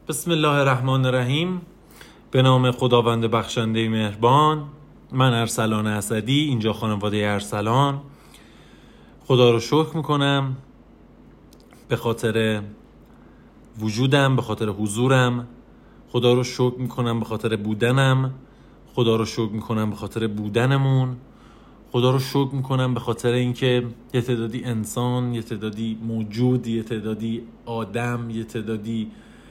بسم الله الرحمن الرحیم. به نام خداوند بخشنده مهربان. من ارسلان اسدی، اینجا خانواده ارسلان. خدا رو شکر میکنم به خاطر وجودم، به خاطر حضورم. خدا رو شکر میکنم به خاطر بودنم. خدا رو شکر میکنم به خاطر بودنمون. خدا رو شکر میکنم به خاطر اینکه یه تعدادی انسان، یه تعدادی موجود، یه تعدادی آدم، یه تعدادی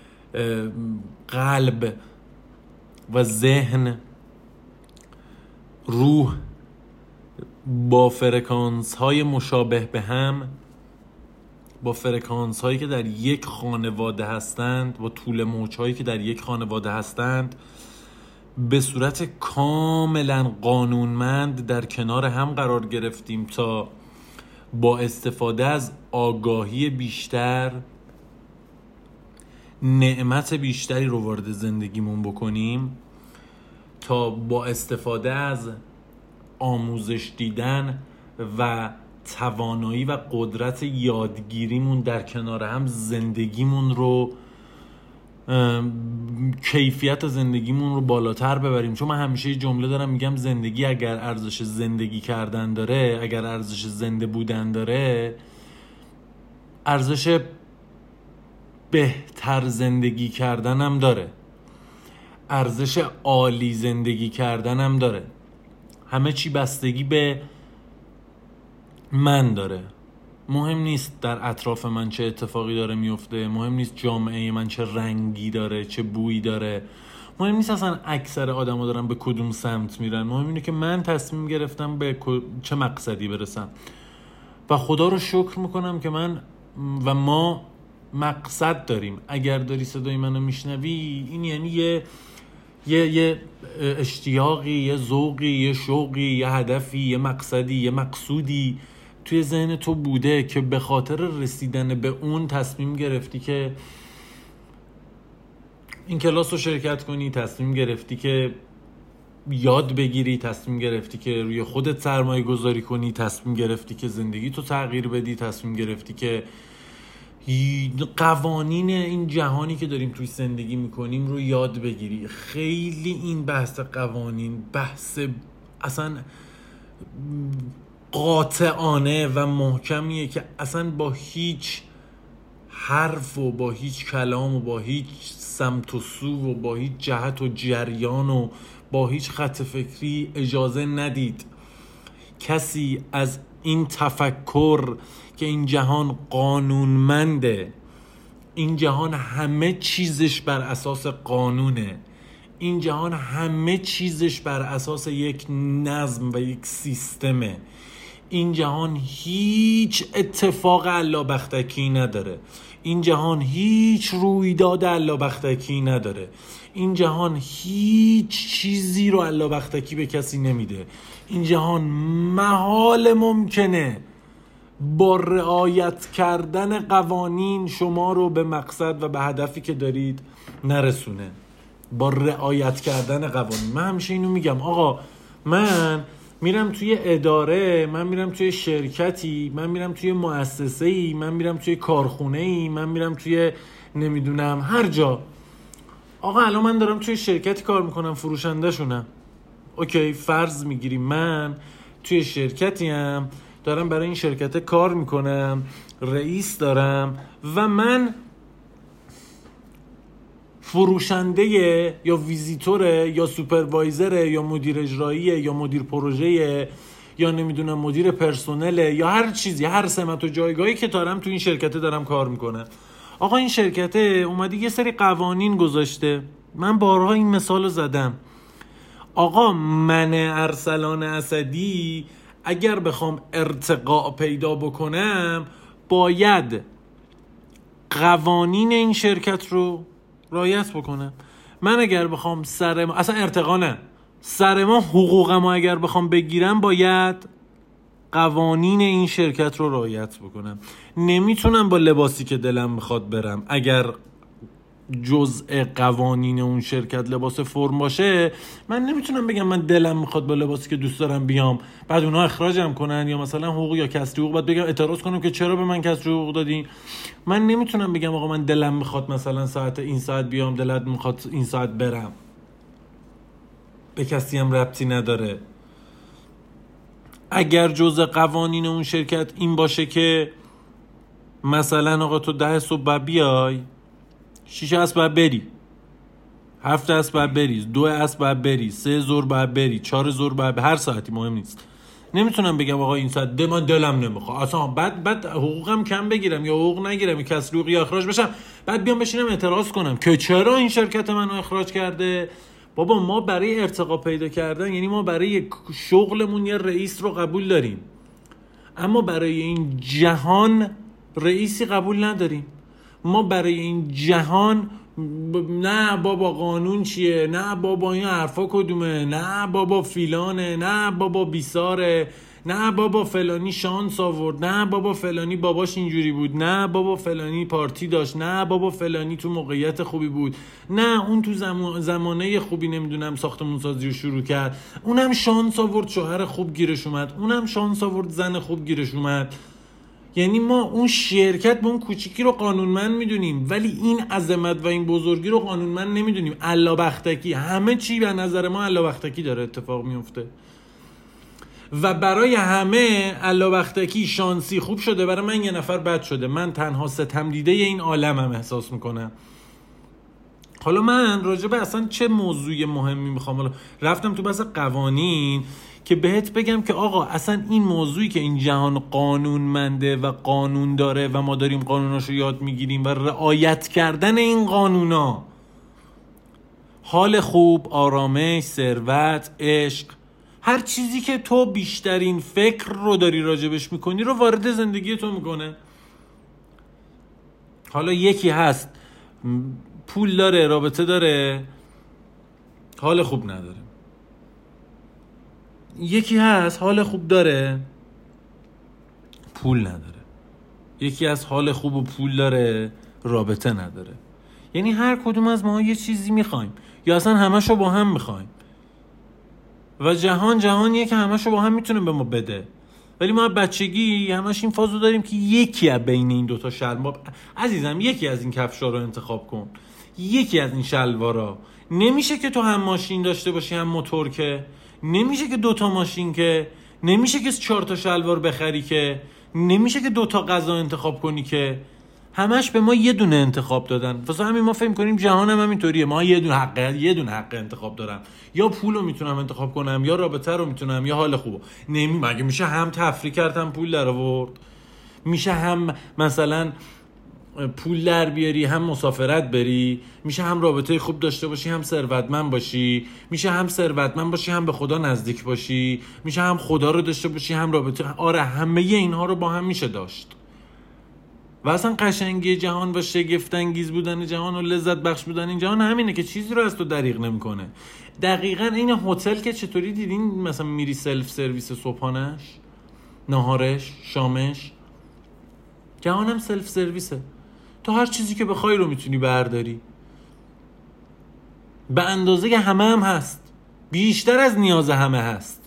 قلب و ذهن، روح با فرکانس های مشابه به هم، با فرکانس هایی که در یک خانواده هستند، با طول موج هایی که در یک خانواده هستند، به صورت کاملا قانونمند در کنار هم قرار گرفتیم تا با استفاده از آگاهی بیشتر نعمت بیشتری رو وارد زندگیمون بکنیم، تا با استفاده از آموزش دیدن و توانایی و قدرت یادگیریمون در کنار هم زندگیمون رو، کیفیت زندگیمون رو بالاتر ببریم. چون من همیشه یه جمله دارم میگم زندگی اگر ارزش زندگی کردن داره، اگر ارزش زنده بودن داره، ارزش بهتر زندگی کردن هم داره، ارزش عالی زندگی کردن هم داره. همه چی بستگی به من داره. مهم نیست در اطراف من چه اتفاقی داره میفته، مهم نیست جامعه من چه رنگی داره، چه بویی داره، مهم نیست اصلا اکثر آدم ها دارن به کدوم سمت میرن. مهم اینه که من تصمیم گرفتم به چه مقصدی برسم و خدا رو شکر میکنم که من و ما مقصد داریم. اگر داری صدای منو میشنوی، این یعنی یه اشتیاقی، یه ذوقی، یه شوقی، یه هدفی، یه مقصدی، یه مقصودی توی ذهن تو بوده که به خاطر رسیدن به اون تصمیم گرفتی که این کلاس رو شرکت کنی، تصمیم گرفتی که یاد بگیری، تصمیم گرفتی که روی خودت سرمایه گذاری کنی، تصمیم گرفتی که زندگی تو تغییر بدی، تصمیم گرفتی که قوانین این جهانی که داریم توی زندگی میکنیم رو یاد بگیری. خیلی این بحث قوانین بحث اصلا قاطعانه و محکمیه که اصلا با هیچ حرف و با هیچ کلام و با هیچ سمت و سو و با هیچ جهت و جریان و با هیچ خط فکری اجازه ندید کسی از این تفکر که این جهان قانونمنده، این جهان همه چیزش بر اساس قانونه، این جهان همه چیزش بر اساس یک نظم و یک سیستمه، این جهان هیچ اتفاق الله‌بختکی نداره، این جهان هیچ رویداد الله‌بختکی نداره، این جهان هیچ چیزی رو الله‌بختکی به کسی نمیده. این جهان محال ممکنه با رعایت کردن قوانین شما رو به مقصد و به هدفی که دارید نرسونه. با رعایت کردن قوانین. من همیشه اینو میگم، آقا من میرم توی اداره، من میرم توی شرکتی، من میرم توی مؤسسه‌ای، من میرم توی کارخونه‌ای، من میرم توی نمیدونم هر جا. آقا الان من دارم توی شرکتی کار میکنم، فروشنده شونم. اوکی، فرض میگیریم من توی شرکتیم، دارم برای این شرکت کار میکنم، رئیس دارم و من فروشنده یا ویزیتوره یا سوپروایزره یا مدیر اجراییه یا مدیر پروژه یا نمیدونم مدیر پرسنله یا هر چیزی، هر سمت و جایگاهی که دارم تو این شرکت دارم کار میکنم. آقا این شرکت اومده یه سری قوانین گذاشته. من بارها این مثال رو زدم. آقا من ارسلان اسدی اگر بخوام ارتقاء پیدا بکنم باید قوانین این شرکت رو رعایت بکنم. من اگر بخوام اصلا ارتقا نه، سر ما حقوقم اگر بخوام بگیرم باید قوانین این شرکت رو رعایت بکنم. نمیتونم با لباسی که دلم میخواد برم اگر جزء قوانین اون شرکت لباس فرم باشه، من نمیتونم بگم من دلم میخواد با لباسی که دوست دارم بیام بعد اونها اخراجم کنن یا مثلا حقوق یا کسری حقوق بعد بگم اعتراض کنم که چرا به من کسری حقوق دادین. من نمیتونم بگم آقا من دلم میخواد مثلا ساعت این ساعت بیام، دلت میخواد این ساعت برم. به کسی هم ربطی نداره. اگر جزء قوانین اون شرکت این باشه که مثلا آقا تو 10 صبح بیای، 6 عصر باید بری، 7 عصر باید بری، 2 عصر باید بری، 3 ظهر باید بری، 4 ظهر باید بری، هر ساعتی مهم نیست. نمیتونم بگم آقا این ساعت من دلم نمیخواد اصلا، بعد حقوقم کم بگیرم یا حقوق نگیرم یا کسری حقوق یا اخراج بشم، بعد بیام بشینم اعتراض کنم که چرا این شرکت منو اخراج کرده. بابا ما برای ارتقا پیدا کردن، یعنی ما برای شغلمون یه رئیس رو قبول داریم، اما برای این جهان رئیسی قبول نداریم. ما برای این جهان نه بابا قانون چیه، نه بابا این حرفا کدومه، نه بابا فیلانه، نه بابا بیساره، نه بابا فلانی شانس آورد، نه بابا فلانی باباش اینجوری بود، نه بابا فلانی پارتی داشت، نه بابا فلانی تو موقعیت خوبی بود، نه اون تو زمانه خوبی نمیدونم ساختمون سازی رو شروع کرد، اونم شانس آورد شوهر خوب گیرش اومد، اونم شانس آورد زن خوب گیرش اومد. یعنی ما اون شرکت به اون کوچیکی رو قانونمند میدونیم ولی این عظمت و این بزرگی رو قانونمند نمیدونیم. الله‌بختکی، همه چی به نظر ما الله‌بختکی داره اتفاق میفته و برای همه الله‌بختکی شانسی خوب شده، برای من یه نفر بد شده. من تنها ستم دیده این عالمم احساس میکنم. حالا من راجبه اصلا چه موضوع مهمی میخوام، حالا رفتم تو بحث قوانین که بهت بگم که آقا اصلا این موضوعی که این جهان قانونمنده و قانون داره و ما داریم قانوناشو یاد میگیریم و رعایت کردن این قانونا، حال خوب، آرامش، ثروت، عشق، هر چیزی که تو بیشترین فکر رو داری راجبش میکنی رو وارد زندگی تو میکنه. حالا یکی هست پول داره، رابطه داره، حال خوب نداره. یکی هست حال خوب داره، پول نداره. یکی هست حال خوب و پول داره، رابطه نداره. یعنی هر کدوم از ما یه چیزی میخوایم یا اصلا همشو با هم میخوایم و جهانیه که همشو با هم میتونه به ما بده، ولی ما بچگی همش این فازو داریم که یکی از بین این دوتا شلوار، عزیزم یکی از این کفشا رو انتخاب کن، یکی از این شلوارا. نمیشه که تو هم ماشین داشته باشی هم موتور، که نمیشه که دوتا ماشین، که نمیشه که 4 تا شلوار بخری، که نمیشه که 2 تا غذا انتخاب کنی، که همش به ما یه دونه انتخاب دادن. واسه همین ما فکر کنیم جهان هم اینطوریه، ما یه دونه حق انتخاب دارم، یا پول رو میتونم انتخاب کنم، یا رابطه رو میتونم، یا حال خوبو. مگه میشه هم تفریح کردم پول در آورد؟ میشه هم مثلا پول در بیاری هم مسافرت بری؟ میشه هم رابطه خوب داشته باشی هم ثروتمند باشی؟ میشه هم ثروتمند باشی هم به خدا نزدیک باشی؟ میشه هم خدا رو داشته باشی هم رابطه؟ آره همه اینها رو با هم میشه داشت. و اصلا قشنگی جهان و شگفت انگیز بودن جهان و لذت بخش بودن این جهان همینه که چیزی رو از تو دریغ نمیکنه. دقیقاً این هتل که چطوری دیدین مثلا میری سلف سرویس صبحانش، نهارش، شامش، جهانم سلف سرویسه. تو هر چیزی که بخوای رو میتونی برداری، به اندازه همه هم هست، بیشتر از نیاز همه هست.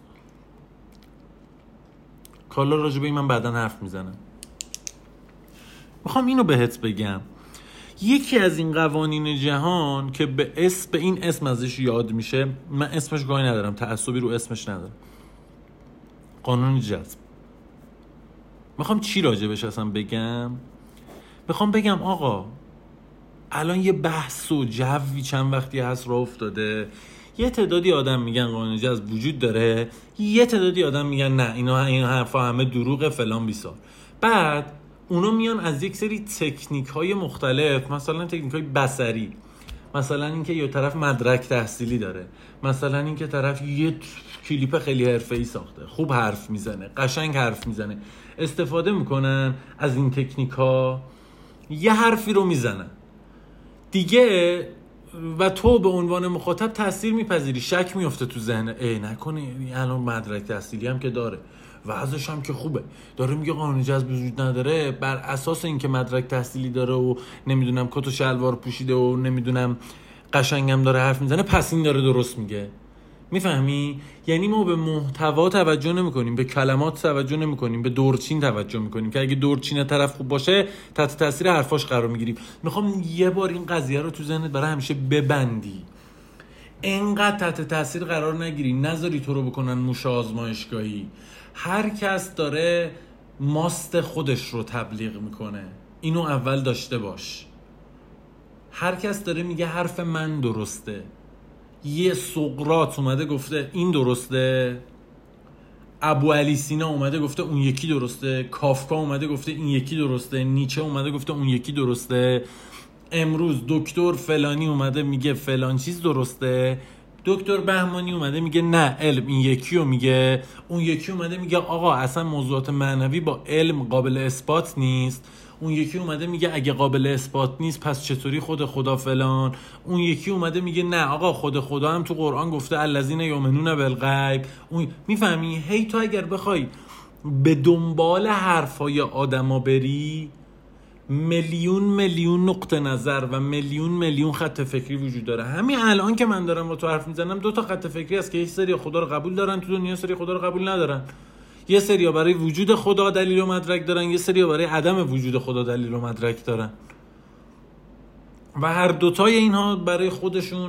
کالا راجع به این من بعداً حرف میزنم. میخوام اینو بهت بگم، یکی از این قوانین جهان که به این اسم ازش یاد میشه، من اسمش گاهی ندارم، تعصبی رو اسمش ندارم، قانون جذب. میخوام چی راجبش اصلا بگم؟ میخوام بگم آقا الان یه بحث و جوی چند وقتی هست راه افتاده، یه تعدادی آدم میگن قانون جذب وجود داره، یه تعدادی آدم میگن نه این حرفا همه دروغه فلان بیسار. بعد اونا میان از یک سری تکنیک های مختلف، مثلا تکنیک های بصری، مثلا اینکه یه طرف مدرک تحصیلی داره، مثلا اینکه طرف یه کلیپ خیلی حرفه‌ای ساخته، خوب حرف میزنه، قشنگ حرف میزنه، استفاده میکنن از این تکنیک ها، یه حرفی رو میزنن دیگه و تو به عنوان مخاطب تاثیر میپذیری، شک میفته تو ذهن نکنه الان مدرک تحصیلی هم که داره وضعش هم که خوبه، داره میگه قانون جذب وجود نداره، بر اساس اینکه مدرک تحصیلی داره و نمیدونم کت و شلوار پوشیده و نمیدونم قشنگم داره حرف میزنه، پس این داره درست میگه. میفهمی؟ یعنی ما به محتوا توجه نمیکنیم، به کلمات توجه نمیکنیم، به دورچین توجه میکنیم که اگه دورچین طرف خوب باشه تحت تاثیر حرفاش قرار میگیریم. میخوام یه بار این قضیه رو تو ذهنت برای همیشه ببندی، انقدر تحت تاثیر قرار نگیری، نذاری تو رو بکنن موش آزمایشگاهی. هر کس داره ماست خودش رو تبلیغ میکنه، اینو اول داشته باش. هر کس داره میگه حرف من درسته. یه سقراط اومده گفته این درسته، ابو علی سینا اومده گفته اون یکی درسته، کافکا اومده گفته این یکی درسته، نیچه اومده گفته اون یکی درسته، امروز دکتر فلانی اومده میگه فلان چیز درسته، دکتر بهمانی اومده میگه نه علم این یکی رو میگه، اون یکی اومده میگه آقا اصلا موضوعات معنوی با علم قابل اثبات نیست، اون یکی اومده میگه اگه قابل اثبات نیست پس چطوری خود خدا فلان، اون یکی اومده میگه نه آقا خود خدا هم تو قرآن گفته الذین یؤمنون بالغیب. اون میفهمی؟ هی تو اگر بخوای به دنبال حرفای آدما بری، میلیون نقطه نظر و میلیون خط فکری وجود داره. همین الان که من دارم با تو حرف میزنم 2 تا خط فکری هست که یه سری خدا رو قبول دارن تو دنیا، سری خدا رو قبول ندارن. یه سری برای وجود خدا دلیل و مدرک دارن، یه سری برای عدم وجود خدا دلیل و مدرک دارن و هر دوتای اینها برای خودشون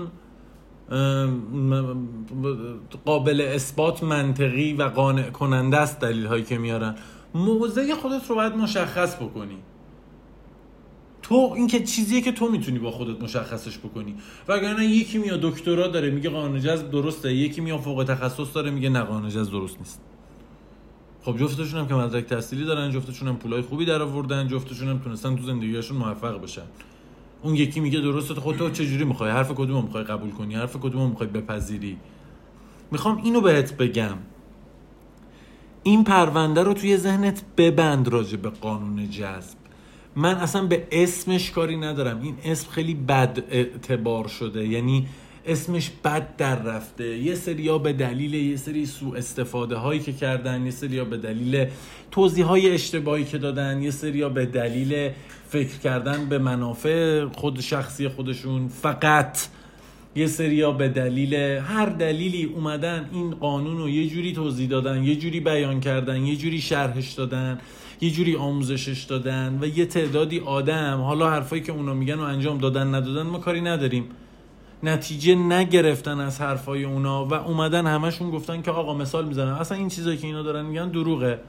قابل اثبات، منطقی و قانع کننده است دلیل هایی که میارن. موضع خودت رو باید مشخص بکنی. تو این که چیزیه که تو میتونی با خودت مشخصش بکنی. وگرنه یکی میاد دکترا داره میگه قانون جذب درسته، یکی میاد فوق تخصص داره میگه نه قانون جذب درست نیست. خب جفتشون هم که مدرک تحصیلی دارن، جفتشون هم پولای خوبی در آوردن، جفتشون هم تونستن تو زندگیشون موفق بشن. اون یکی میگه درسته، خودت تو چجوری میخوای؟ حرف کدومو میخوای قبول کنی؟ حرف کدومو میخوای بپذیری؟ میخوام اینو بهت بگم، این پرونده رو توی ذهنت ببند راجع به قانون جذب. من اصلا به اسمش کاری ندارم، این اسم خیلی بد اعتبار شده، یعنی اسمش بد در رفته. یه سریا به دلیل یه سری سوء استفاده هایی که کردن، یه سریا به دلیل توضیح های اشتباهی که دادن، یه سریا به دلیل فکر کردن به منافع خود شخصی خودشون فقط، یه سریا به دلیل هر دلیلی اومدن این قانون رو یه جوری توضیح دادن، یه جوری بیان کردن، یه جوری شرحش دادن، یه جوری آموزشش دادن و یه تعدادی آدم حالا حرفایی که اونا میگن و انجام دادن ندادن ما کاری نداریم، نتیجه نگرفتن از حرفای اونا و اومدن همشون گفتن که آقا مثال میزنن اصلا این چیزایی که اینا دارن میگن دروغه.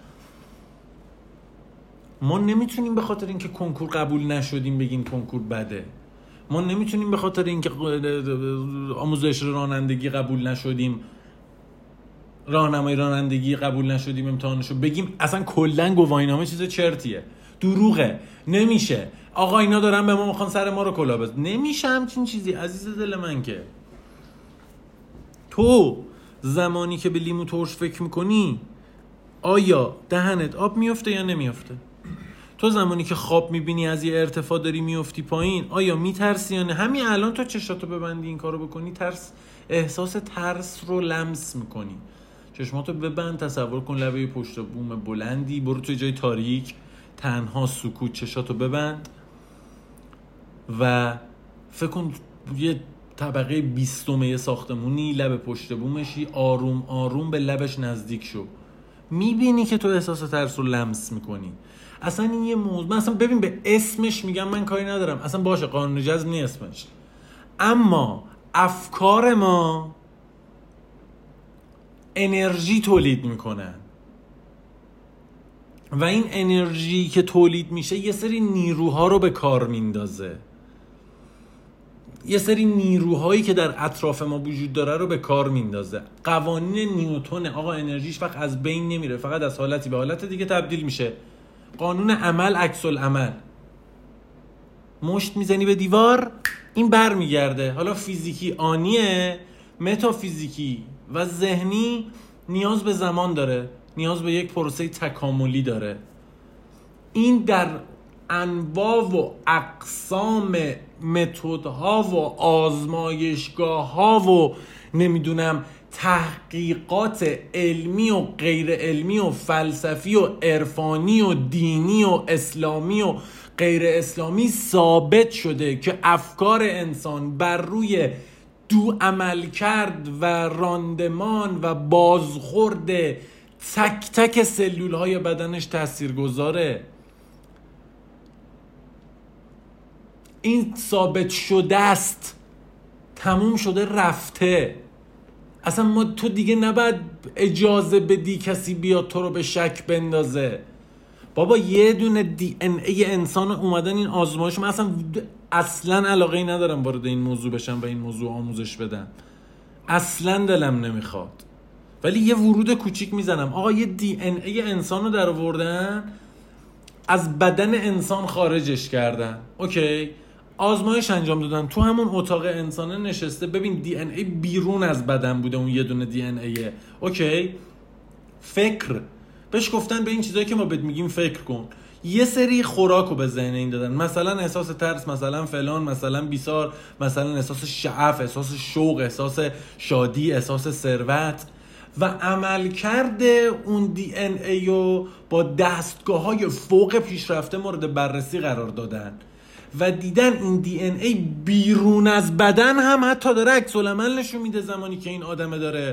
ما نمیتونیم به خاطر اینکه کنکور قبول نشدیم بگیم کنکور بده. ما نمیتونیم به خاطر اینکه آموزش رانندگی قبول نشدیم، راهنمای رانندگی قبول نشدیم امتحانشو بگیم اصلا کلا گواهینامه چیز چرتیه، دروغه، نمیشه. آقا اینا دارن به ما میخوان سر ما رو کلا بزنن. نمیشه همچین چیزی عزیز دل من. که تو زمانی که به لیمو ترش فکر میکنی آیا دهنت آب میفته یا نمیفته؟ تو زمانی که خواب میبینی از یه ارتفاع داری میفتی پایین آیا میترسی یا نه؟ همین الان تو چشاتو ببندی این کارو بکنی احساس ترس رو لمس میکنی. چشماتو ببند، تصور کن لبه پشت بوم بلندی، برو توی جای تاریک، تنها، سکوت، چشاتو ببند و فکر کن یه طبقه 20 یه ساختمونی، لب پشت بومشی، آروم آروم به لبش نزدیک شو. میبینی که تو احساس ترس رو لمس میکنی. اصلا این یه موضوع، من اصلا ببین به اسمش میگم من کاری ندارم، اصلا باشه قانون جذب نی اسمش، اما افکار ما انرژی تولید میکنن و این انرژی که تولید میشه یه سری نیروها رو به کار میندازه، یه سری نیروهایی که در اطراف ما وجود داره رو به کار میندازه. قوانین نیوتن آقا، انرژیش وقت از بین نمیره، فقط از حالتی به حالت دیگه تبدیل میشه. قانون عمل عکس العمل، مشت میزنی به دیوار این بر میگرده. حالا فیزیکی آنیه، متافیزیکی و ذهنی نیاز به زمان داره، نیاز به یک پروسه تکاملی داره. این در انواع و اقسام متدها و آزمایشگاه‌ها و نمیدونم تحقیقات علمی و غیر علمی و فلسفی و عرفانی و دینی و اسلامی و غیر اسلامی ثابت شده که افکار انسان بر روی دو عمل کرد و راندمان و بازخورد تک تک سلول های بدنش تأثیر گذاره. این ثابت شده است، تموم شده رفته. اصلا تو دیگه نباید اجازه بدی کسی بیاد تو رو به شک بندازه. بابا یه دونه دی ان ای انسان اومدن این آزمایش، من اصلا علاقه ای ندارم وارد این موضوع بشم و این موضوع آموزش بدم، اصلا دلم نمیخواد، ولی یه ورود کوچیک میزنم. آقا یه دی ان ای انسان رو در آوردن، از بدن انسان خارجش کردن، اوکی، آزمایش انجام دادن، تو همون اتاق انسانه نشسته، ببین دی ان ای بیرون از بدن بوده، اون یه دونه دی ان ایه، اوکی. فکر بهش گفتن به این چیزایی که ما بهت میگیم فکر کن. یه سری خوراکو به ذهن این دادن، مثلا احساس ترس، مثلا فلان، مثلا بیسار، مثلا احساس شعف، احساس شوق، احساس شادی، احساس ثروت، و عمل کرده اون دی ان ایو با دستگاه‌های فوق پیشرفته مورد بررسی قرار دادن و دیدن این دی ان ای بیرون از بدن هم حتی داره عکس العمل نشون میده زمانی که این آدم داره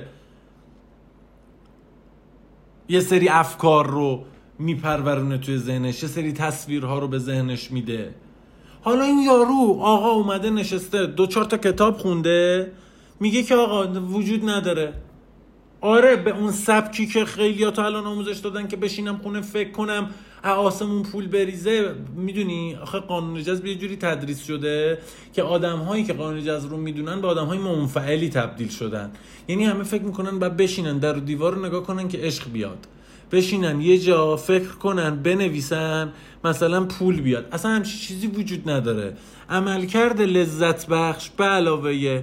یه سری افکار رو میپرورونه توی ذهنش، یه سری تصویرها رو به ذهنش میده. حالا این یارو آقا اومده نشسته 2-4 تا کتاب خونده، میگه که آقا وجود نداره. آره، به اون سبکی که خیلی‌ها تا الان آموزش دادن که بشینم خونه فکر کنم آسمون پول بریزه، میدونی آخه قانون جذب یه جوری تدریس شده که آدم‌هایی که قانون جذب رو میدونن به آدم‌های منفعلی تبدیل شدن. یعنی همه فکر میکنن بعد بشینن در و دیوار رو نگاه کنن که عشق بیاد، بشینن یه جا فکر کنن بنویسن مثلا پول بیاد. اصلا همچین چیزی وجود نداره. عملکرد لذت بخش به علاوه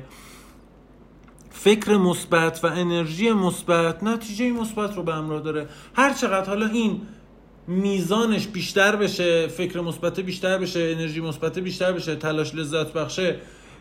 فکر مثبت و انرژی مثبت نتیجه مثبت رو به همراه داره. هر چقدر حالا این میزانش بیشتر بشه، فکر مثبت بیشتر بشه، انرژی مثبت بیشتر بشه، تلاش لذت بخشه،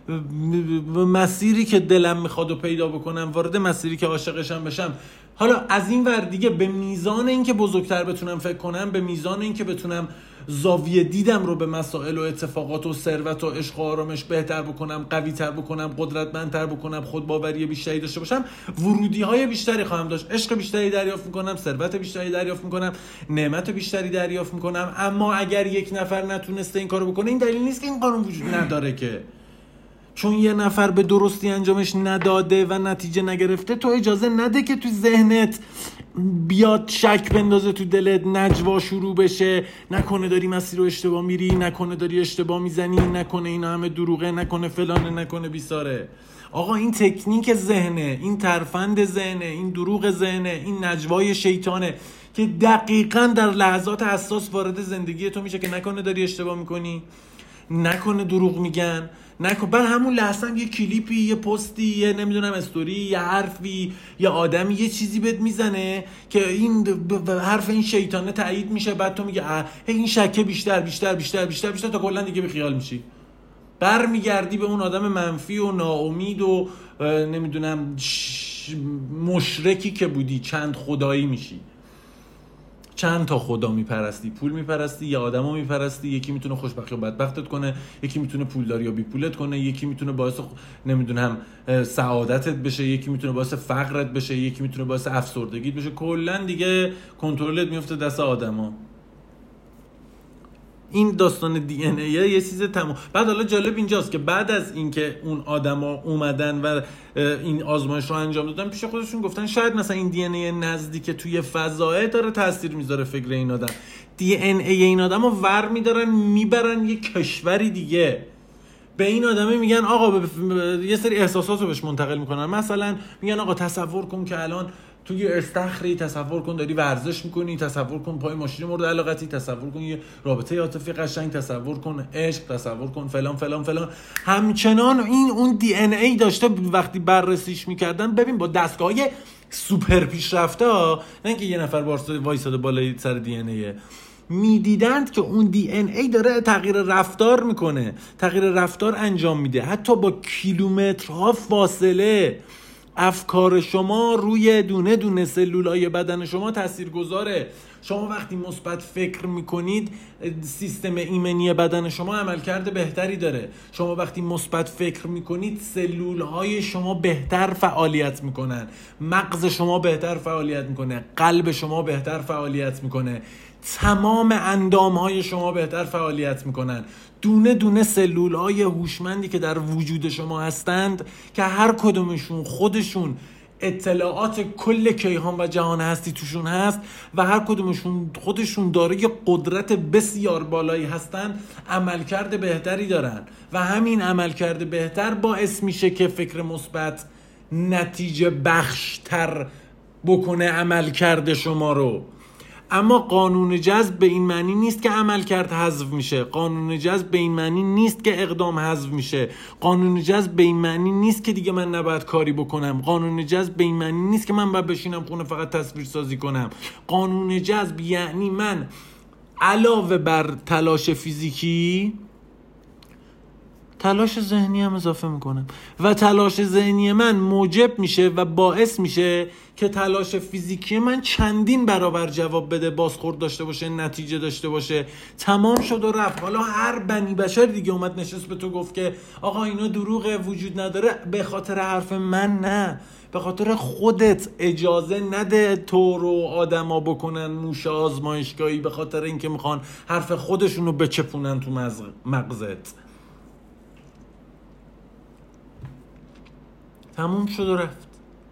مسیری که دلم میخواد و پیدا بکنم، وارد مسیری که عاشقشم بشم، حالا از این ور دیگه به میزان اینکه بزرگتر بتونم فکر کنم، به میزان اینکه بتونم زاویه دیدم رو به مسائل و اتفاقات و ثروت و عشق و آرامش بهتر بکنم، قوی تر بکنم، قدرتمندتر بکنم، خودباوری بیشتری داشته باشم، ورودی های بیشتری خواهم داشت، عشق بیشتری دریافت میکنم، ثروت بیشتری دریافت میکنم، نعمت بیشتری دریافت میکنم. اما اگر یک نفر نتونسته این کارو بکنه، این دلیل نیست که این قانون وجود نداره که. چون یه نفر به درستی انجامش نداده و نتیجه نگرفته، تو اجازه نده که تو ذهنت بیاد شک بندازه، تو دلت نجوا شروع بشه، نکنه داری مسیر رو اشتباه میری، نکنه داری اشتباه میزنی، نکنه اینا همه دروغه، نکنه فلانه، نکنه بیساره. آقا این تکنیک ذهنه، این ترفند ذهنه، این دروغ ذهنه، این نجوای شیطانه که دقیقاً در لحظات حساس وارد زندگی تو میشه که نکنه داری اشتباه میکنی، نکنه دروغ میگن، نکن. بعد همون لحظه هم یه کلیپی، یه پستی، یه نمیدونم استوری، یه حرفی، یه آدمی یه چیزی بهت میزنه که این حرف این شیطانه تایید میشه، بعد تو میگه این شکه بیشتر بیشتر بیشتر بیشتر بیشتر تا کلا دیگه بیخیال میشی، برمیگردی به اون آدم منفی و ناامید و نمیدونم مشرکی که بودی، چند خدایی میشی. چند تا خدا میپرستی، پول میپرستی، یا آدمو میپرستی. یکی میتونه خوشبختی و بدبختت کنه، یکی میتونه پولداری و بی پولت کنه، یکی میتونه باعث نمیدونم سعادتت بشه، یکی میتونه باعث فقرت بشه، یکی میتونه باعث افسردگیت بشه. کلا دیگه کنترلت میفته دست آدما. این داستان دی ان ای یه چیز تمام. بعد حالا جالب اینجاست که بعد از اینکه اون آدما اومدن و این آزمایش رو انجام دادن، پیش خودشون گفتن شاید مثلا این دی ان ای نزدیک توی فضا داره تاثیر میذاره فکر این آدم. دی ان ای این آدمو ور میدارن میبرن یه کشوری دیگه، به این آدمه میگن آقا یه سری احساسات رو بهش منتقل میکنن. مثلا میگن آقا تصور کن که الان توی استخری، تصور کن داری ورزش میکنی، تصور کن پای ماشین مورد علاقتی، تصور کن یه رابطه عاطفی قشنگ، تصور کن عشق، تصور کن فلان فلان فلان. همچنان این اون دی ان ای داشته. وقتی بررسیش میکردن، ببین با دستگاه‌های سوپر پیشرفته ها، نه اینکه یه نفر وایساده بالای سر دی ان ای، میدیدند که اون DNA داره تغییر رفتار میکنه، تغییر رفتار انجام میده، حتی با کیلومترها فاصله. افکار شما روی دونه دونه سلولای بدن شما تاثیرگذاره. شما وقتی مثبت فکر میکنید سیستم ایمنی بدن شما عملکرد بهتری داره. شما وقتی مثبت فکر میکنید سلولهای شما بهتر فعالیت میکنن، مغز شما بهتر فعالیت میکنه، قلب شما بهتر فعالیت میکنه، تمام اندامهای شما بهتر فعالیت میکنن. دونه دونه سلولهای هوشمندی که در وجود شما هستند که هر کدومشون خودشون اطلاعات کل کیهان و جهان هستی توشون هست و هر کدومشون خودشون دارای قدرت بسیار بالایی هستن، عملکرد بهتری دارن و همین عملکرد بهتر باعث میشه که فکر مثبت نتیجه بخشتر بکنه عملکرد شما رو. اما قانون جذب به این معنی نیست که عملکرد حذف میشه. قانون جذب به این معنی نیست که اقدام حذف میشه. قانون جذب به این معنی نیست که دیگه من نباید کاری بکنم. قانون جذب به این معنی نیست که من باید بشینم خونه فقط تصویر سازی کنم. قانون جذب یعنی من علاوه بر تلاش فیزیکی تلاش ذهنی هم اضافه میکنم و تلاش ذهنی من موجب میشه و باعث میشه که تلاش فیزیکی من چندین برابر جواب بده، بازخورد داشته باشه، نتیجه داشته باشه. تمام شد و رفت. حالا هر بنی بشر دیگه اومد نشست به تو گفت که آقا اینا دروغه، وجود نداره، به خاطر حرف من نه، به خاطر خودت اجازه نده تو رو آدما بکنن موش آزمایشگاهی به خاطر اینکه میخوان حرف خودشونو بچپونن تو مغزت. تموم شد و رفت.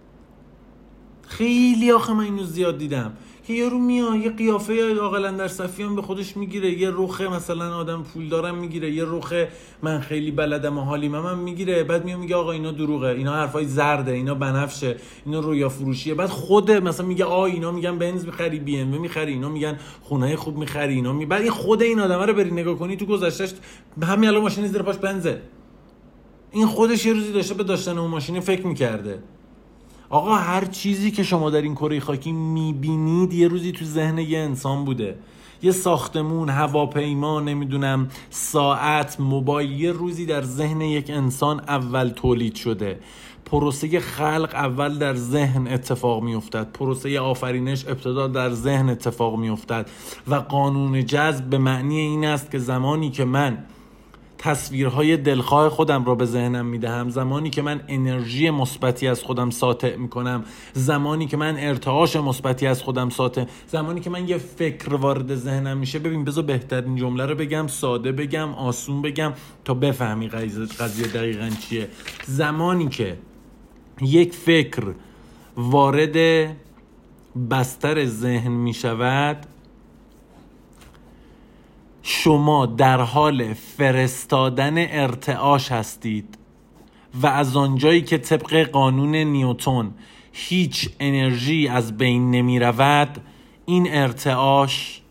خیلی آخه من اینو زیاد دیدم که یارو میاد یه قیافه عاقلن در صفیان به خودش میگیره، یه رخ مثلا آدم پول دارم میگیره، یه رخ من خیلی بلدم و حالیم هم میگیره، بعد میاد میگه آقا اینا دروغه، اینا حرفای زرده، اینا بنفشه، اینا رویا فروشیه. بعد خود مثلا میگه اینا میگن بنز میخری، بی ام میخری، اینا میگن خونه خوب میخری، اینا بعد این خود این آدمه رو بری نگاه کنی تو گذشتهش همین الان ماشین زیر پاش بنزه. این خودش یه روزی داشته به داشتن اون ماشین فکر میکرده. آقا هر چیزی که شما در این کره خاکی میبینید یه روزی تو ذهن یه انسان بوده. یه ساختمون، هواپیما، نمیدونم ساعت، موبایل، یه روزی در ذهن یک انسان اول تولید شده. پروسه خلق اول در ذهن اتفاق میافتد، پروسه آفرینش ابتدا در ذهن اتفاق میافتد و قانون جذب به معنی این است که زمانی که من تصویرهای دلخواه خودم را به ذهنم میدهم، زمانی که من انرژی مثبتی از خودم ساطع میکنم، زمانی که من ارتعاش مثبتی از خودم ساطع، زمانی که من یه فکر وارد ذهنم میشه. ببین بذار بهترین جمله رو بگم، ساده بگم، آسون بگم تا بفهمی قضیه دقیقاً چیه. زمانی که یک فکر وارد بستر ذهن میشود، شما در حال فرستادن ارتعاش هستید و از آنجایی که طبق قانون نیوتن هیچ انرژی از بین نمی رود، این ارتعاش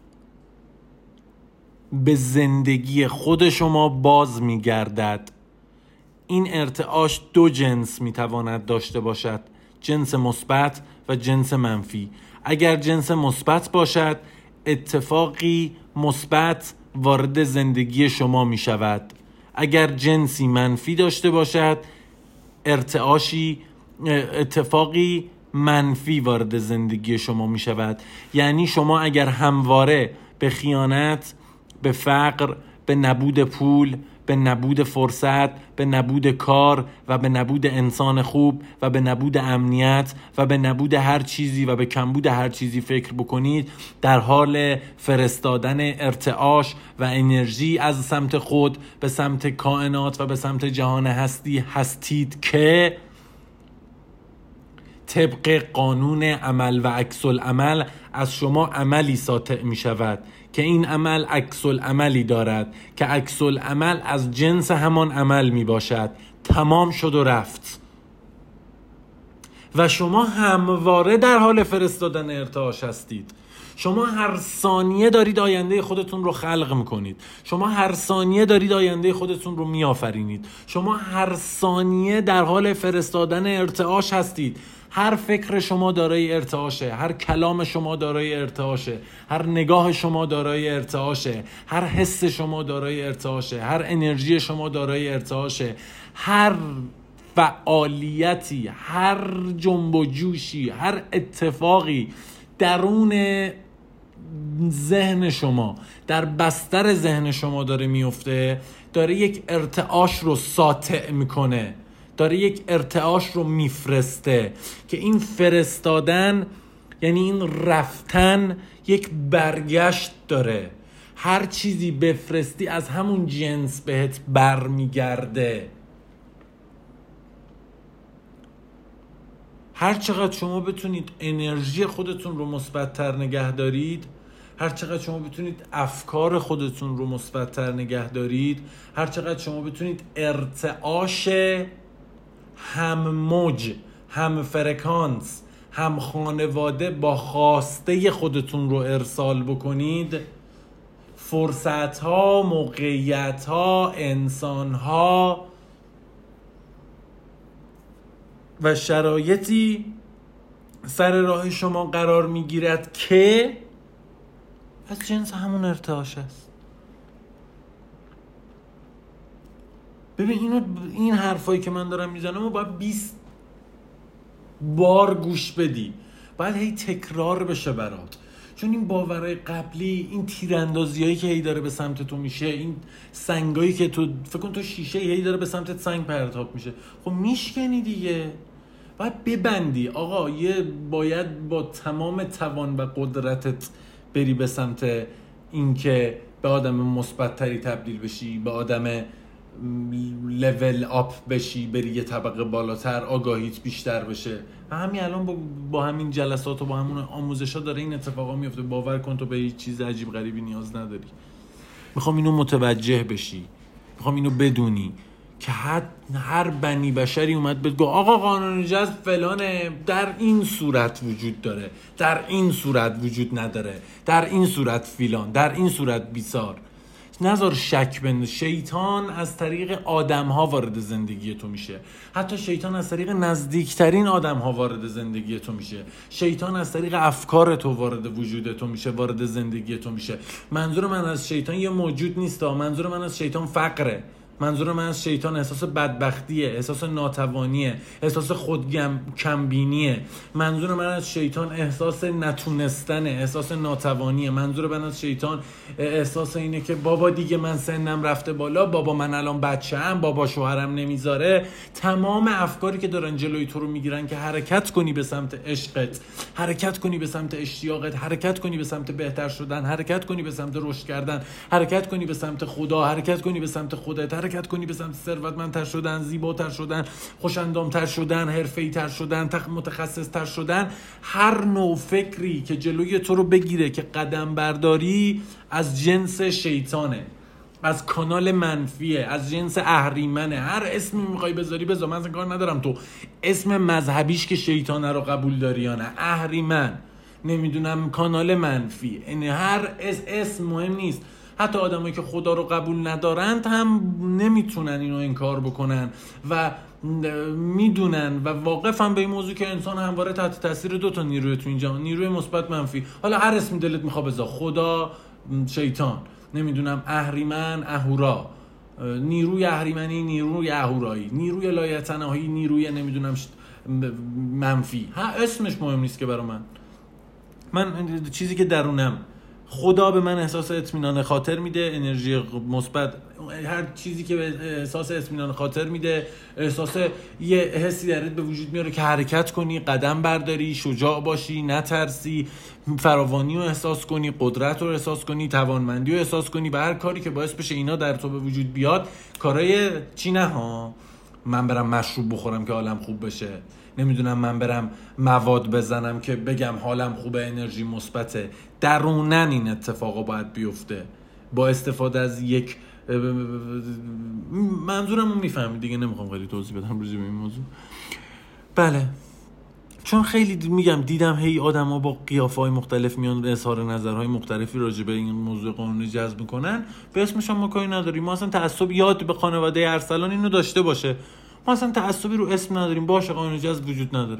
به زندگی خود شما باز می گردد. این ارتعاش دو جنس می تواند داشته باشد، جنس مثبت و جنس منفی. اگر جنس مثبت باشد، اتفاقی مثبت وارد زندگی شما می شود. اگر جنسی منفی داشته باشد، اتفاقی منفی وارد زندگی شما می شود. یعنی شما اگر همواره به خیانت، به فقر، به نبود پول، به نبود فرصت، به نبود کار و به نبود انسان خوب و به نبود امنیت و به نبود هر چیزی و به کمبود هر چیزی فکر بکنید، در حال فرستادن ارتعاش و انرژی از سمت خود به سمت کائنات و به سمت جهان هستی هستید که طبق قانون عمل و عکس العمل از شما عملی ساطع می شود که این عمل عکس العملی دارد که عکس العمل از جنس همان عمل می باشد. تمام شد و رفت. و شما همواره در حال فرستادن ارتعاش هستید. شما هر ثانیه دارید آینده خودتون رو خلق میکنید. شما هر ثانیه دارید آینده خودتون رو میآفرینید. شما هر ثانیه در حال فرستادن ارتعاش هستید. هر فکر شما دارای ارتعاشه، هر کلام شما دارای ارتعاشه، هر نگاه شما دارای ارتعاشه، هر حس شما دارای ارتعاشه، هر انرژی شما دارای ارتعاشه، هر فعالیتی، هر جنب و جوشی، هر اتفاقی درون ذهن شما، در بستر ذهن شما داره میفته، داره یک ارتعاش رو ساطع میکنه، داره یک ارتعاش رو میفرسته که این فرستادن یعنی این رفتن یک برگشت داره. هر چیزی بفرستی از همون جنس بهت برمیگرده. هر چقدر شما بتونید انرژی خودتون رو مثبت‌تر نگه دارید، هر چقدر شما بتونید افکار خودتون رو مثبت‌تر نگه دارید، هر چقدر شما بتونید ارتعاش هم موج، هم فرکانس، هم خانواده با خواسته خودتون رو ارسال بکنید، فرصت‌ها، موقعیت‌ها، انسان‌ها و شرایطی سر راه شما قرار میگیرد که از جنس همون ارتعاش است. ببین این حرفایی که من دارم میزنم و باید 20 بار گوش بدی، باید هی تکرار بشه برات، چون این باورهای قبلی، این تیراندازیایی که هی داره به سمت تو میشه، این سنگایی که تو فکر کن تو شیشه هی داره به سمتت سنگ پرتاب میشه، خب میشکنی دیگه، باید ببندی. آقا باید با تمام توان و قدرتت بری به سمت اینکه به آدم مثبت‌تری تبدیل بشی، به آدم لول آپ بشی، بری یه طبقه بالاتر، آگاهیت بیشتر بشه. و همین الان با همین جلسات و با همون آموزش‌ها داره این اتفاقا میفته. باور کن تو به هیچ چیز عجیب غریبی نیاز نداری. میخوام اینو متوجه بشی، میخوام اینو بدونی که هر بنی بشری اومد بگو آقا قانون جذب فلانه، در این صورت وجود داره، در این صورت وجود نداره، در این صورت فیلان، در این صورت بیسار. نذار شک بند. شیطان از طریق آدم‌ها وارد زندگی تو میشه، حتی شیطان از طریق نزدیکترین آدم‌ها وارد زندگی تو میشه، شیطان از طریق افکار تو وارد وجود تو میشه، وارد زندگی تو میشه. منظور من از شیطان یه موجود نیست، منظور من از شیطان فقره، منظور من از شیطان احساس بدبختیه، احساس ناتوانیه، احساس کمبینیه. منظور من از شیطان احساس نتونستنه، احساس ناتوانیه. منظور من از شیطان احساس اینه که بابا دیگه من سنم رفته بالا، بابا من الان بچه‌ام، بابا شوهرم نمیذاره. تمام افکاری که دارن جلوی تو رو میگیرن که حرکت کنی به سمت عشقت، حرکت کنی به سمت اشتیاقت، حرکت کنی به سمت بهتر شدن، حرکت کنی به سمت رشد کردن، حرکت کنی به سمت خدا، حرکت کنی به سمت خودت، حرکت کنی به سمت ثروتمندتر شدن، زیباتر شدن، خوش‌اندام‌تر شدن، حرفه‌ای‌تر شدن، متخصص‌تر شدن. هر نوع فکری که جلوی تو رو بگیره که قدم برداری، از جنس شیطانه، از کانال منفیه، از جنس اهریمنه. هر اسمی میخوای بذاری بذار، من اصلا کار ندارم تو اسم مذهبیش که شیطانه رو قبول داری یا نه. اهریمن، نمیدونم، کانال منفی، یعنی هر اسم مهم نیست. حتی آدمایی که خدا رو قبول ندارند هم نمیتونن اینو انکار بکنن و میدونن و واقفن به این موضوع که انسان همواره تحت تاثیر دو تا نیروی تو این جهان، نیروی مثبت منفی. حالا هر اسمی دلت میخواد بذار، خدا، شیطان، نمیدونم، اهریمن، اهورا، نیروی اهریمنی، نیروی اهورایی، نیروی لایتناهی، نیروی نمیدونم منفی. اسمش مهم نیست که برای من چیزی که درونم، خدا به من احساس اطمینان خاطر میده، انرژی مثبت، هر چیزی که به احساس اطمینان خاطر میده، احساس یه حسی درت به وجود میاره که حرکت کنی، قدم برداری، شجاع باشی، نترسی، فراوانی رو احساس کنی، قدرت رو احساس کنی، توانمندی رو احساس کنی. و هر کاری که باعث بشه اینا در تو به وجود بیاد، کارای چی نه ها، من برم مشروب بخورم که حالم خوب بشه، نمیدونم من برم مواد بزنم که بگم حالم خوبه، انرژی مثبته. درونن این اتفاقا باید بیفته با استفاده از یک منظورمو میفهمید دیگه، نمیخوام خیلی توضیح بدم روزی به این موضوع. بله، چون خیلی میگم دیدم هی آدما با قیافه‌های مختلف میان اظهار نظرهای مختلفی راجع به این موضوع قانونی جذب میکنن. به اسمش هم ما کاری نداریم. ما اصلا تعصب یاد به خانواده ارسلان اینو داشته باشه، ما اصلا تعصبی رو اسم نداریم. باشه قانون جذب وجود نداره،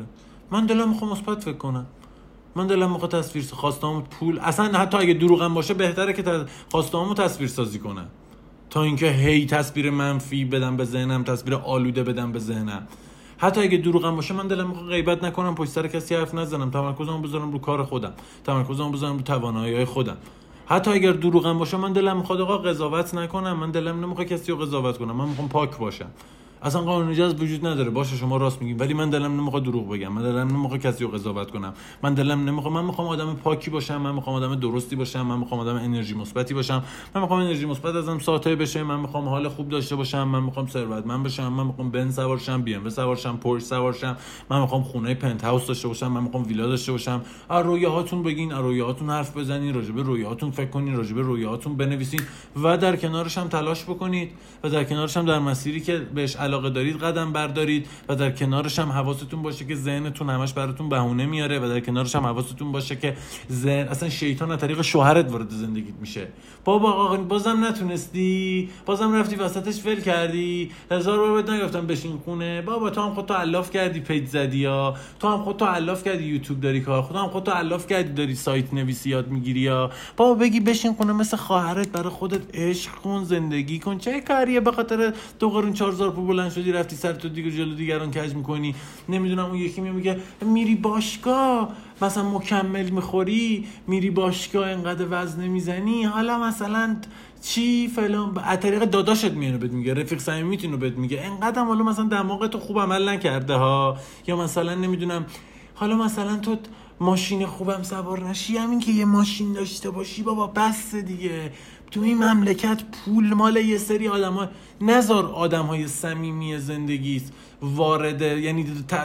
من دلم میخواد مثبت فکر کنم، من دلم میخواد تصویر خواسته‌ام پول، اصلا حتی اگه دروغم باشه بهتره که خواسته‌امو تصویر سازی کنم تا اینکه هی تصویر منفی بدم به ذهنم، تصویر آلوده بدم به ذهنم. حتی اگه دروغم باشه من دلم میخواد غیبت نکنم، پشت سر کسی حرف نزنم، تمرکزمو بذارم رو کار خودم، تمرکزمو بذارم رو توانایی‌های خودم. حتی اگر دروغم باشه من دلم میخواد آقا قضاوت نکنم، من دلم نمیخواد کسی رو قضاوت کنم، من میخوام پاک باشم. اصلا قانون جذب وجود نداره، باشه شما راست میگین، ولی من دلم نمیخواد دروغ بگم، من دلم نمیخواد کسی رو قضاوت کنم، من دلم نمیخواد، من میخوام آدم پاکی باشم، من میخوام آدم درستی باشم، من میخوام آدم انرژی مثبتی باشم، من میخوام انرژی مثبت ازم ساطع بشه، من میخوام حال خوب داشته باشم، من میخوام ثروتمند بشم، من میخوام بنز سوار شم، بی ام و سوار شم، پورش سوار شم، من میخوام خونه پنت هاوس داشته باشم، من میخوام ویلا داشته باشم. از رویاهاتون بگین، از رویاهاتون حرف بزنین، راجع به رویاهاتون فکر کنین، راجع به رویاهاتون بنویسین و در کنارش هم تلاش بکنید و در کنارش هم در مسیری که بهش علاقه دارید قدم بردارید و در کنارش هم حواستون باشه که ذهنتون همش براتون بهونه میاره و در کنارش هم حواستون باشه که اصلا شیطان از طریق شوهرت وارد زندگیت میشه. بابا آقا بازم نتونستی، بازم رفتی وسطش ول کردی، 1000 بار بهت نگفتم بشین خونه، بابا تو هم خودتو علاف کردی پیج زدی، یا تو هم خودتو علاف کردی یوتیوب داری کار، خودت هم خودتو علاف کردی داری سایت نویسی یاد میگیری، یا بابا بگی بشین خونه مثل خواهرت برای خودت عشق کن، زندگی کن. چه کاریه به خاطر 2 قرون 4000 پول بلند شدی رفتی سر تو دیگه جلو دیگران کج میکنی؟ نمیدونم اون یکی میگه میری باشگاه مثلا مکمل میخوری، میری باشگاه انقدر وزن نمیزنی، حالا مثلا چی فلان، از طریق داداشت میانو بهت میگه، رفیق صمیمیت اینو بهت میگه، انقدر حالا مثلا دماغت خوب عمل نکرده ها، یا مثلا نمیدونم حالا مثلا تو ماشین خوبم سوار نشی، همین که یه ماشین داشته باشی بابا بس دیگه. تو این مملکت پول مال یه سری آدم‌ها، نذار آدم‌های صمیمی زندگیت وارد، یعنی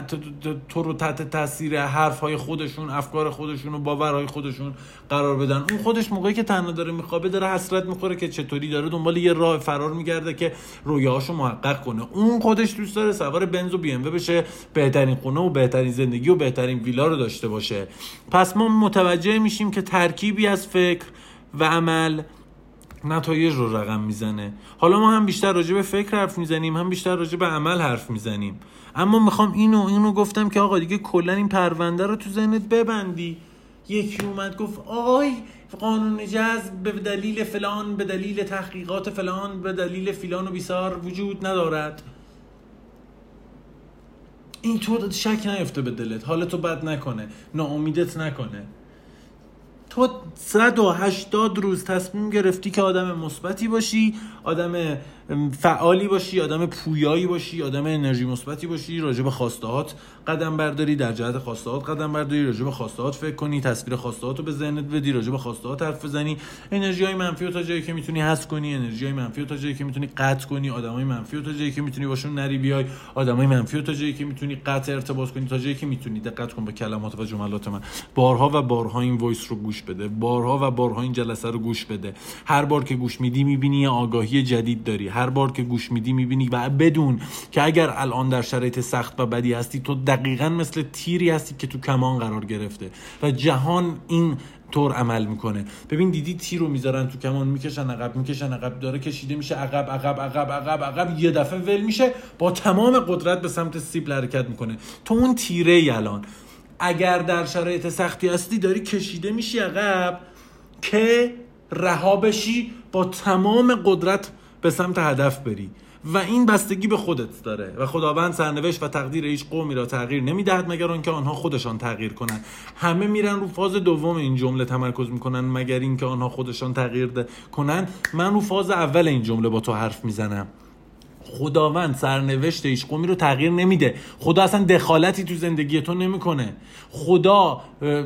تو رو تحت تاثیر حرف‌های خودشون، افکار خودشون و باورهای خودشون قرار بدن. اون خودش موقعی که تنها داره میخوابه داره حسرت میخوره که چطوری داره دنبال یه راه فرار میگرده که رویاهاشو محقق کنه. اون خودش دوست داره سوار بنز و بی ام و بشه، بهترین خونه و بهترین زندگی و بهترین ویلا رو داشته باشه. پس ما متوجه میشیم که ترکیبی از فکر و عمل نتایج رو رقم میزنه. حالا ما هم بیشتر راجع به فکر حرف میزنیم، هم بیشتر راجع به عمل حرف میزنیم، اما میخوام اینو گفتم که آقا دیگه کلا این پرونده رو تو ذهنت ببندی. یکی اومد گفت آی قانون جذب به دلیل فلان، به دلیل تحقیقات فلان، به دلیل فلان و بیسار وجود ندارد. این تو شک نیفته به دلت، حالتو بد نکنه، ناامیدت نکنه. تو 180 روز تصمیم گرفتی که آدم مثبتی باشی، آدم فعالی باشی، آدم پویایی باشی، آدم انرژی مثبتی باشی، راجع به خواستهات قدم برداری، در جهت خواستهات قدم برداری، راجع به خواستهات فکر کنی، تصویر خواستهاتو به ذهنت بدی، راجع به خواستهات حرف بزنی، انرژی‌های منفی رو تا جایی که میتونی حذف کنی، انرژی‌های منفی رو تا جایی که میتونی قطع کنی، آدمای منفی رو تا جایی که میتونی باشون نری بیای، آدمای منفی رو تا جایی که میتونی قطع ارتباط کنی، تا جایی که میتونی. دقت کن به کلمات و جملات من. بارها و بارها این وایس رو گوش بده، بارها و بارها این جلسه رو گوش بده. هر بار که گوش میدی میبینی آگاهی جدید داری، هر بار که گوش میدی میبینی و بدون که اگر الان در شرایط سخت و بدی هستی تو دقیقاً مثل تیری هستی که تو کمان قرار گرفته و جهان این طور عمل میکنه. ببین دیدی تیر رو میذارن تو کمان، میکشن عقب داره کشیده میشه عقب، یه دفعه ول میشه، با تمام قدرت به سمت سیبل حرکت میکنه. تو اون تیره الان اگر در شرایط سختی هستی داری کشیده میشی عقب که رها بشی، با تمام قدرت به سمت هدف بری. و این بستگی به خودت داره و خداوند سرنوشت و تقدیر هیچ قومی را تغییر نمیدهد مگر آنکه آنها خودشان تغییر کنند. همه میرن رو فاز دوم این جمله تمرکز میکنن، مگر اینکه آنها خودشان تغییر کنن. من رو فاز اول این جمله با تو حرف میزنم. خداوند سرنوشت هیچ قومی رو تغییر نمیده. خدا اصلا دخالتی تو زندگی تو نمیکنه. خدا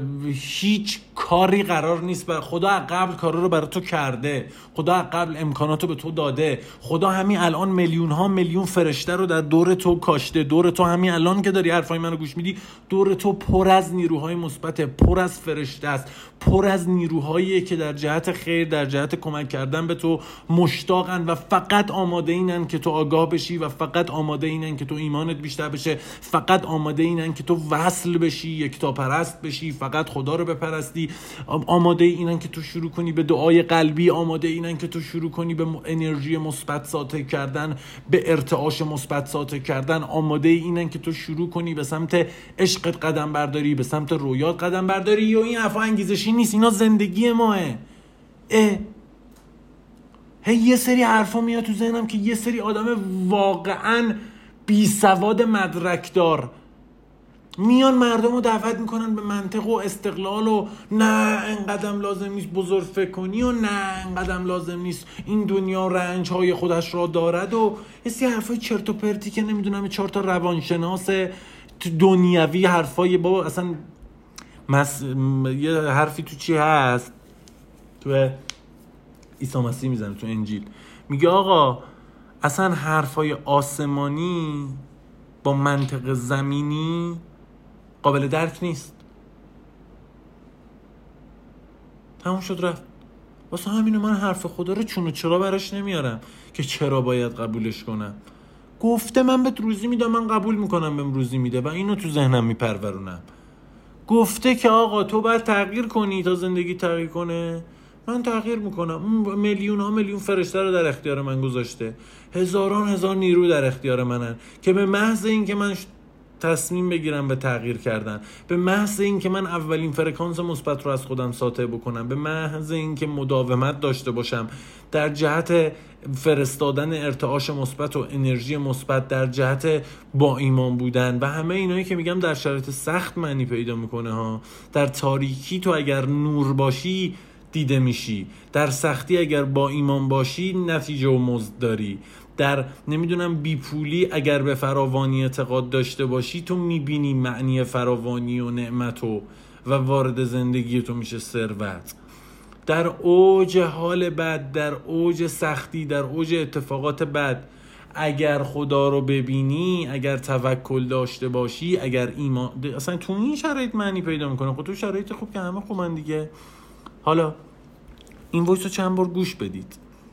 هیچ کاری قرار نیست خدا از قبل کارا رو برای تو کرده. خدا از قبل امکاناتو به تو داده. خدا همین الان میلیون ها میلیون فرشته رو در دور تو کاشته. دور تو همین الان که داری حرفای منو گوش میدی، دور تو پر از نیروهای مثبت، پر از فرشته است، پر از نیروهایی که در جهت خیر، در جهت کمک کردن به تو مشتاقن و فقط آماده اینن که تو آگاه بشی و فقط آماده اینن که تو ایمانت بیشتر بشه، فقط آماده اینن که تو وصل بشی، یکتا پرست بشی، فقط خدا رو بپرستی باشی، آماده اینن که تو شروع کنی به دعای قلبی، آماده اینن که تو شروع کنی به انرژی مثبت ساطع کردن، به ارتعاش مثبت ساطع کردن، آماده اینن که تو شروع کنی به سمت عشقت قدم برداری، به سمت رویات قدم برداری. و این حرفا انگیزشی نیست، اینا زندگی ماه. یه سری حرفا میاد تو ذهنم که یه سری آدم واقعا بی سواد مدرک دار میان مردم رو دعوت میکنن به منطق و استقلال و نه اینقدر لازم نیست بزرگ فکر کنی و نه اینقدر لازم نیست این دنیا رنج های خودش را دارد و یه سری حرفای چرت و پرتی که نمیدونم 4 تا روانشناس دنیوی حرفای بابا. اصلا یه حرفی تو چی هست تو عیسی مسیح میزنه تو انجیل، میگه آقا اصلا حرفای آسمانی با منطق زمینی قابل درک نیست. تموم شد رفت. واسه همینه من حرف خدا رو چون و چرا براش نمیارم که چرا باید قبولش کنم. گفته من بهت روزی میدم، من قبول میکنم بهم روزی میده و اینو تو ذهنم میپرورونم. گفته که آقا تو باید تغییر کنی تا زندگی تغییر کنه، من تغییر میکنم. میلیون فرشته رو در اختیار من گذاشته، هزار نیرو در اختیار منن که به محض این که من تصمیم بگیرم به تغییر کردن، به محض این که من اولین فرکانس مثبت رو از خودم ساطع بکنم، به محض این که مداومت داشته باشم در جهت فرستادن ارتعاش مثبت و انرژی مثبت، در جهت با ایمان بودن و همه اینایی که میگم در شرایط سخت معنی پیدا میکنه ها. در تاریکی تو اگر نور باشی دیده میشی، در سختی اگر با ایمان باشی نتیجه و مزد داری، در نمیدونم بیپولی اگر به فراوانی اعتقاد داشته باشی تو میبینی معنی فراوانی و نعمت و وارد زندگی تو میشه ثروت. در اوج حال بد، در اوج سختی، در اوج اتفاقات بد اگر خدا رو ببینی، اگر توکل داشته باشی، اگر ایمان، اصلا تو این شرایط معنی پیدا میکنه. خب تو شرایط خوب که همه خوبن دیگه. حالا این وایس رو چند بار گوش بدید،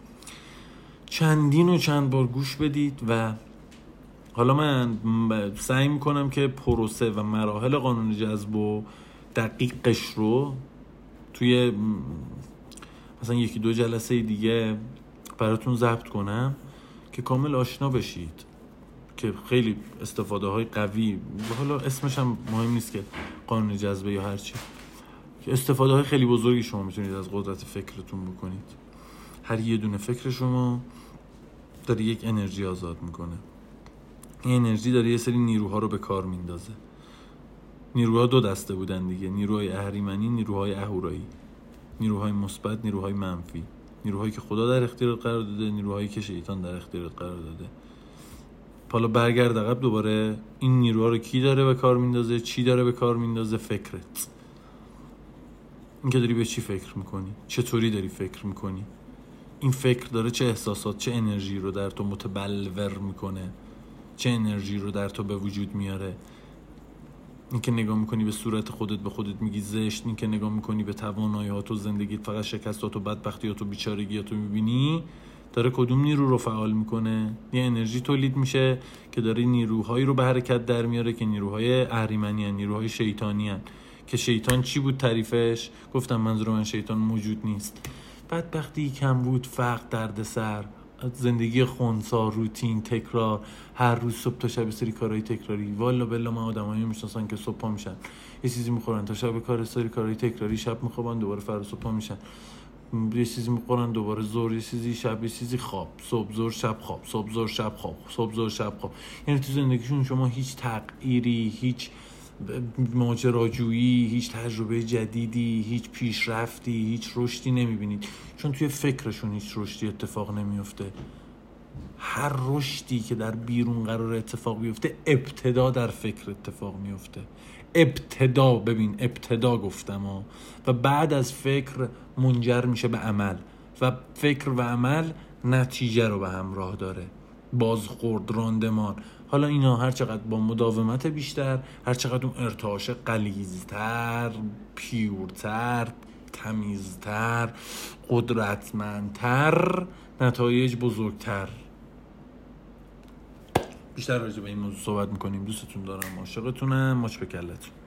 چند بار گوش بدید و حالا من سعی میکنم که پروسه و مراحل قانون جذب و دقیقش رو توی مثلا 1-2 جلسه دیگه براتون ضبط کنم که کامل آشنا بشید، که خیلی استفاده های قوی، حالا اسمش هم مهم نیست که قانون جذبه یا هرچی، که استفاده های خیلی بزرگی شما میتونید از قدرت فکرتون بکنید. هر یه دونه فکر شما داره یک انرژی آزاد میکنه. این انرژی داره یه سری نیروها رو به کار میندازه. نیروها 2 دسته بودن دیگه، نیروهای اهریمنی، نیروهای اهورایی، نیروهای مثبت، نیروهای منفی، نیروهایی که خدا در اختیارت قرار داده، نیروهایی که شیطان در اختیارت قرار داده. حالا برگرد عقب دوباره، این نیروها رو کی داره به کار میندازه؟ چی داره به کار میندازه؟ فکرت. این که داری به چی فکر میکنی، چطوری داری فکر میکنی، این فکر داره چه احساسات، چه انرژی رو در تو متبلور میکنه، چه انرژی رو در تو به وجود میاره. این که نگاه میکنی به صورت خودت، به خودت میگی زشت، این که نگاه میکنی به توانایی‌هات و زندگیت فقط شکستات و بدبختیات و بیچارگیات رو میبینی، داره کدوم نیرو رو فعال میکنه؟ یه انرژی تولید میشه که داره نیروهایی رو به حرکت در میاره که نیروهای اهریمنی هن، نیروهای شیطانی هن. که شیطان چی بود تعریفش؟ گفتم منظور من شیطان موجود نیست. بدبختی، کمبود، فقر، دردسر، زندگی خنثی، روتین، تکرار، هر روز صبح تا شب سری کارهای تکراری. والا بالله من آدمایی میشناسم که صبح پا میشن یه چیزی میخورن، تا شب کار سری کارهای تکراری، شب میخوابن، دوباره فردا صبح پا میشن یه چیزی میخورن، دوباره ظهر یه چیزی، شب یه چیزی، خواب، صبح ظهر شب خواب، صبح ظهر شب خواب، صبح ظهر شب خواب. یعنی تو زندگیشون شما هیچ تغییری، هیچ ماجراجویی، هیچ تجربه جدیدی، هیچ پیشرفتی، هیچ رشدی نمیبینید، چون توی فکرشون هیچ رشدی اتفاق نمیفته. هر رشدی که در بیرون قرار اتفاق بیفته ابتدا در فکر اتفاق میفته. ابتدا، ببین ابتدا گفتم و بعد از فکر منجر میشه به عمل و فکر و عمل نتیجه رو به همراه داره، بازخورد، راندمان. حالا اینا هر چقدر با مداومت بیشتر، هر چقدر اون ارتعاش غلیظ‌تر، پیورتر، تمیزتر، قدرتمندتر، نتایج بزرگتر. بیشتر راجع به این موضوع صحبت میکنیم. دوستتون دارم، عاشقتونم، ماچ به کلتون.